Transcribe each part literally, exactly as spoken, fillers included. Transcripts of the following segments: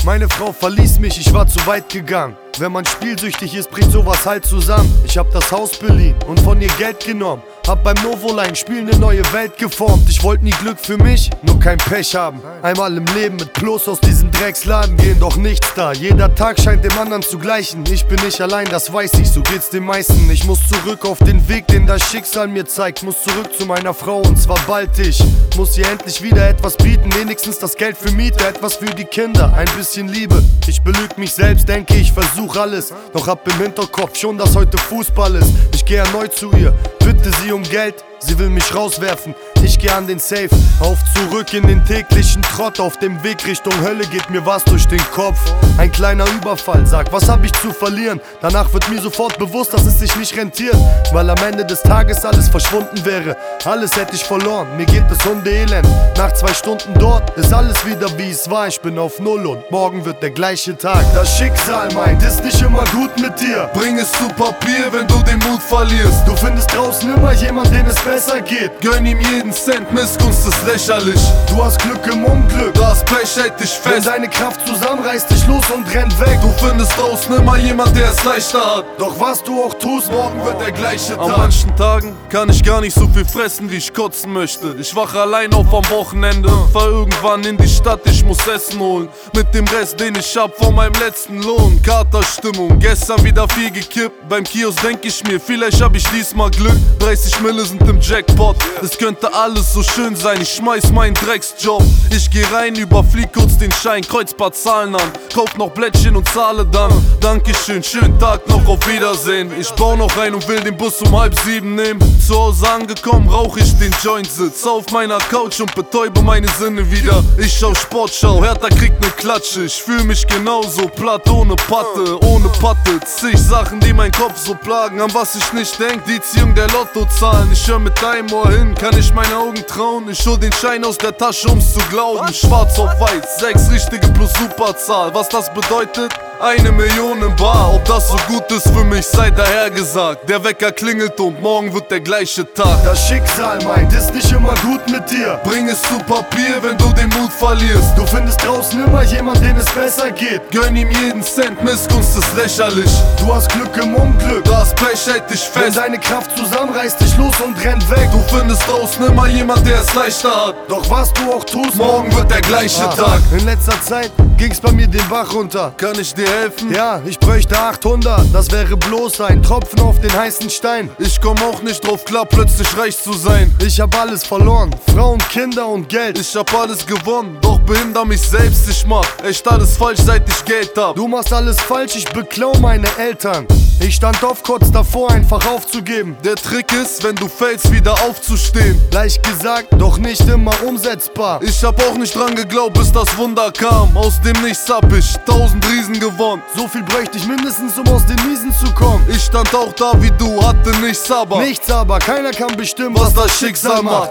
Meine Frau verließ mich, ich war zu weit gegangen. Wenn man spielsüchtig ist, bricht sowas halt zusammen. Ich hab das Haus beliehen und von ihr Geld genommen. Hab beim Novoline Spiel ne neue Welt geformt. Ich wollte nie Glück für mich, nur kein Pech haben. Einmal im Leben mit Plus aus diesem Drecksladen gehen, doch nichts da. Jeder Tag scheint dem anderen zu gleichen. Ich bin nicht allein, das weiß ich, so geht's den meisten. Ich muss zurück auf den Weg, den das Schicksal mir zeigt. Muss zurück zu meiner Frau und zwar bald ich. Muss ihr endlich wieder etwas bieten, wenigstens das Geld für Miete, etwas für die Kinder, ein bisschen Liebe. Ich belüg mich selbst, denke ich versuch alles, doch hab im Hinterkopf schon, dass heute Fußball ist. Ich geh erneut zu ihr, bitte sie um Geld, sie will mich rauswerfen. Ich geh an den Safe, auf zurück in den täglichen Trott. Auf dem Weg Richtung Hölle geht mir was durch den Kopf. Ein kleiner Überfall, sag, was hab ich zu verlieren? Danach wird mir sofort bewusst, dass es sich nicht rentiert, weil am Ende des Tages alles verschwunden wäre. Alles hätte ich verloren, mir geht es hundeelend. Nach zwei Stunden dort ist alles wieder wie es war. Ich bin auf Null und morgen wird der gleiche Tag. Das Schicksal meint, ist nicht immer gut mit dir. Bring es zu Papier, wenn du den Mut verlierst. Du findest draußen immer jemand, dem es besser geht. Gönn ihm jeden Cent, Missgunst ist lächerlich. Du hast Glück im Unglück, das Pech hält dich wenn fest. deine Kraft zusammenreißt, dich los und rennt weg. Du findest draußen immer jemand, der es leichter hat. Doch was du auch tust, Morgen wird der gleiche An Tag. An manchen Tagen kann ich gar nicht so viel fressen, wie ich kotzen möchte. Ich wache allein auf am Wochenende, fahr irgendwann in die Stadt, ich muss Essen holen. Mit dem Rest, den ich hab von meinem letzten Lohn. Katerstimmung, gestern wieder viel gekippt. Beim Kiosk denk ich mir, vielleicht hab ich diesmal Glück. dreißig Mille sind im Jackpot, es könnte alles so schön sein. Ich schmeiß meinen Drecksjob, ich geh rein, überflieg kurz den Schein, kreuz paar Zahlen an, kauf noch Blättchen und zahle dann. Dankeschön, schönen Tag noch, auf Wiedersehen. Ich bau noch rein und will den Bus um halb sieben nehmen. Zu Hause angekommen, rauch ich den Joint, sitz auf meiner Couch und betäube meine Sinne wieder. Ich schau Sportschau, Hertha kriegt ne Klatsche. Ich fühl mich genauso platt, ohne Patte, ohne Patte. Zig Sachen, die mein Kopf so plagen, an was ich nicht denk, die Ziehung der Lottozahlen. Ich hör mit einem Ohr hin, kann ich meine Augen trauen. Ich hol den Schein aus der Tasche, um's zu glauben. Schwarz auf weiß, sechs richtige plus Superzahl. Was das bedeutet? Eine Million im Bar. Ob das so gut ist für mich, sei daher gesagt. Der Wecker klingelt und morgen wird der gleiche Tag. Das Schicksal meint, ist nicht immer gut mit dir. Bring es zu Papier, wenn du den Mut verlierst. Du findest draußen immer jemand, dem es besser geht. Gönn ihm jeden Cent, Missgunst ist lächerlich. Du hast Glück im Unglück, das Pech hält dich wenn fest. deine Kraft zusammenreißt, dich los und rennt weg. Du findest draußen immer jemand, der es leichter hat. Doch was du auch tust, morgen wird der gleiche ah, Tag. In letzter Zeit ging's bei mir den Bach runter. Kann ich dir helfen? Ja, ich bräuchte achthundert, das wäre bloß ein Tropfen auf den heißen Stein. Ich komm auch nicht drauf klar, plötzlich reich zu sein. Ich hab alles verloren, Frauen, Kinder und Geld. Ich hab alles gewonnen, doch behinder mich selbst. Ich mach echt alles falsch, seit ich Geld hab. Du machst alles falsch, ich beklau meine Eltern. Ich stand oft kurz davor, einfach aufzugeben. Der Trick ist, wenn du fällst, wieder aufzustehen. Leicht gesagt, doch nicht immer umsetzbar. Ich hab auch nicht dran geglaubt, bis das Wunder kam. Aus dem Nichts hab ich tausend Riesen gewonnen. So viel bräuchte ich mindestens, um aus den Miesen zu kommen. Ich stand auch da wie du, hatte nichts aber. Nichts aber, keiner kann bestimmen, was das Schicksal macht.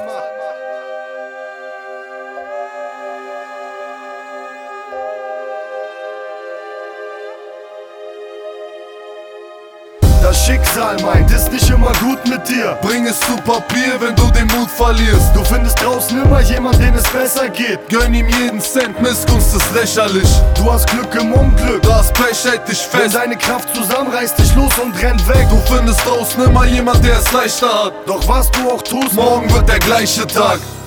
Das Schicksal meint, ist nicht immer gut mit dir. Bring es zu Papier, wenn du den Mut verlierst. Du findest draußen immer jemand, dem es besser geht. Gönn ihm jeden Cent, Missgunst ist lächerlich. Du hast Glück im Unglück, das Pech hält dich wenn fest. deine Kraft zusammenreißt, dich los und rennt weg. Du findest draußen immer jemand, der es leichter hat. Doch was du auch tust, morgen wird der gleiche Tag.